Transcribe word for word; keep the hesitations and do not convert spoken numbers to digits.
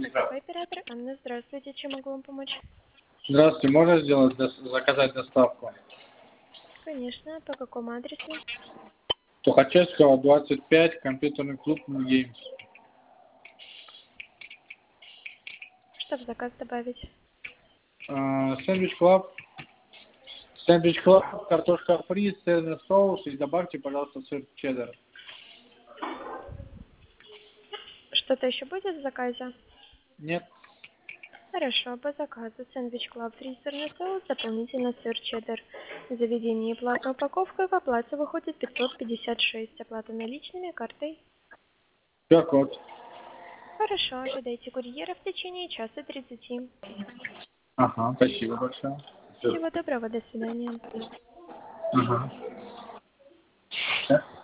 Спасибо, оператор. Анна, здравствуйте. Чем могу вам помочь? Здравствуйте, можно сделать, дос- заказать доставку? Конечно. По какому адресу? Тухачевского, двадцать пять, компьютерный клуб Геймс. Что в заказ добавить? А, Сэндвич клаб, сэндвич клаб, картошка фри, сырный соус и добавьте, пожалуйста, сыр чеддер. Что-то еще будет в заказе? Нет? Хорошо, по заказу сэндвич клаб, фри, сырный соус, дополнительно сыр чеддер. В заведении платная упаковка, в оплате выходит пятьсот пятьдесят шесть. Оплата наличными, картой. Q R-код. Хорошо, ожидайте курьера в течение часа тридцати. Ага, спасибо большое. Всё. Всего доброго, до свидания. Ага. Да?